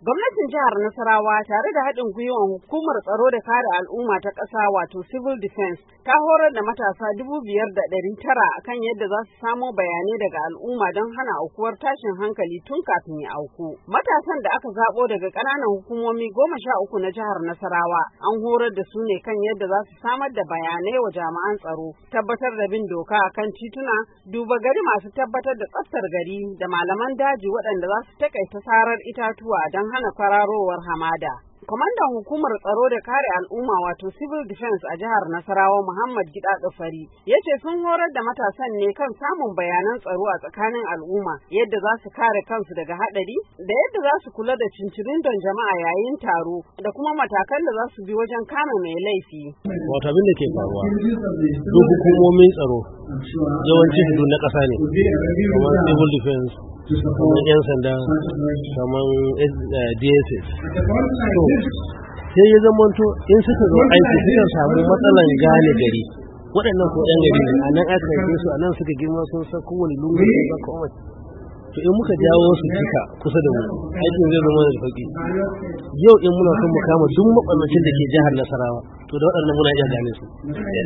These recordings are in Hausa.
Gwamnatin jihar Nasarawa tare da haɗin gwiwar hukumar tsaro da kare al'umma ta ƙasa wato Civil Defense ta horar da matasa 5,900 akan yadda za su samo bayanai daga al'umma don hana aukuwar tashin hankali tun kafin ya auku. Matasan da aka zaɓo daga ƙananan hukumomi 13 na jihar Nasarawa an horar da su ne kan yadda za su samar da bayanai wa jami'an tsaro, tabbatar da bin doka akan tituna, duba gari masu tabbatar da tsaftar gari da malaman daji waɗanda za su takaita sarar itatuwa don hana kwararowar hamada. Kwamandan hukumar tsaro da kare al'umma wato Civil Defense a jihar Nasarawa Muhammad Gidado Fari ya ce sun horar da matasan ne kan samun bayanan tsaro a tsakanin al'umma, yadda za su kare kansu daga haɗari da yadda za su kula da cincirindon jama'a yayin taro da kuma matakan da za su bi wajen kama mai laifi. Wato abin da ke faruwa duk hukumomin tsaro yawanci su na ƙasa ne, kamar Civil Defense, kamar 'yan sanda, kamar DSS. Sai ya zamanto in suka zo aiki suka samu matsalan gane gari, waɗannan ko ɗan gari ne, a nan aka yi su, a nan suka girma sun san kowane lungu sun san komai. To in muka jawo su duka kusa da mu, aikin zai zama da sauƙi. Yau in muna son mu kama duk maɓannacin da ke jihar Nasarawa, to da waɗannan muna iya gane su.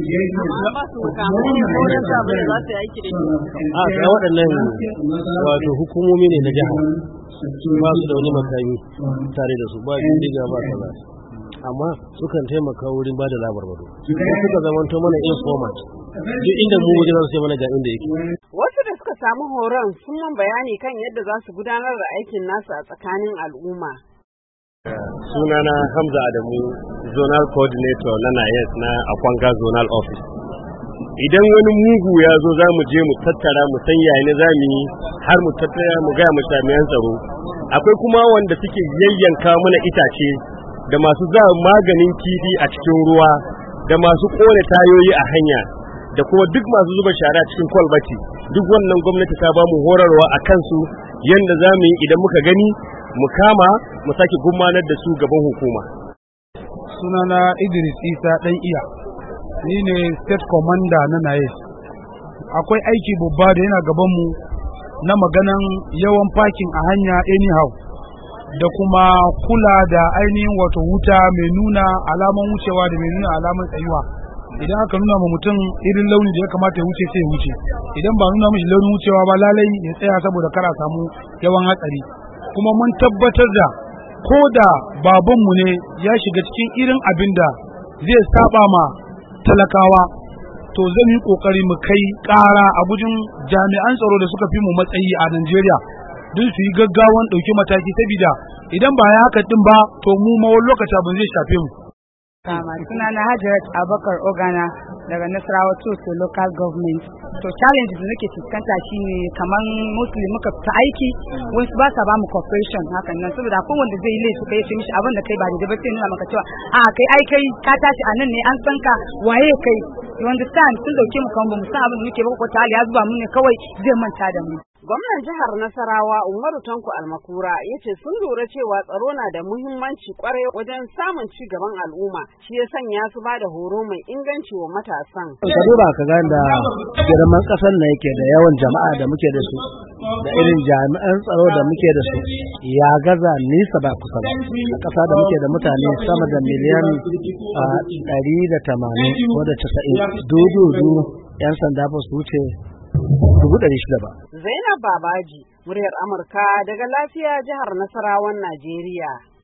A sai waɗannan wato hukumomi ne na jihar, ba su da wani makami tare da su, ba bindiga ba kaza, amma sukan taimaka wurin ba da labarbaro. Suka zamanto mana informant, duk inda mu wajen su mana ga inda yake. Wasu da suka samu horon sun man bayani kan yadda za su gudanar da aikin nasu a tsakanin al'umma. Sunana Hamza Adamu, Zonal Coordinator na NAYES na Akwanga Zonal Office. Idan wani mugu ya zo za mu je mu tattara mu san yayin za mu yi har mu tattara mu ga mu jami'an tsaro. Akwai kuma wanda suke yayyanka mana itace da masu za maganin kifi a cikin ruwa da masu kone tayoyi a hanya da kuma duk masu zuba shara cikin kwalbati. Duk wannan gwamnati ta ba mu horarwa a kansu yanda za mu yi idan muka gani mu kama mu sake gudanar da su gaban hukuma. Sunana Idris Isa dan iya, ni ne State Commander na NAYES. Akwai aiki babba da yana gaban mu na maganan yawan parking a hanya anyhow da kuma kula da ainihin wato wuta mai nuna alaman wucewa da mai nuna alaman tsayuwa. Idan aka nuna ma mutum irin launi da ya kamata ya wuce sai ya wuce, idan ba nuna mishi launin wucewa ba lalai ya tsaya saboda kara samu yawan hatsari. Kuma mun tabbatar da ko da babanmu ne ya shiga cikin irin abin da zai saba ma talakawa, to zan yi kokari mu kai ƙara a gujin jami'an tsaro da suka fi mu matsayi a Najeriya don su yi gaggawan ɗauki mataki, saboda idan ba ya haka din ba to mu ma wani lokaci abin zai shafe mu. Sunana Hajjat Abubakar Ogana daga Nasarawa to local government. To challenge da nake fuskanta shine kaman Muslim muka fita aiki, wasu ba sa ba mu cooperation hakan nan, saboda akwai wanda zai laifi kai sai mishi abin da kai ba da ba sai nuna maka cewa a kai ka tashi a nan ne an san ka waye kai. You understand, sun dauke mu kan ba mu san abin da muke ba, ko ta ya zuba mu ne kawai zai manta da mu. Gwamnan jihar Nasarawa Umaru Tanko Almakura ya ce sun lura cewa tsaro na da muhimmanci kwarai wajen samun ci gaban al'umma, shi ya sanya su ba da horo mai inganci wa matasan. Ka duba ka ga da girman ƙasar na yake da yawan jama'a da muke da su da irin jami'an tsaro da muke da su ya gaza nisa ba kusa ba. A ƙasa da muke da mutane sama da miliyan 180 ko da 90, dudu 'yan sanda ba su wuce 600 ba. Zainab Babaji, muryar Amurka daga Lafiya, jihar Nasarawan Najeriya.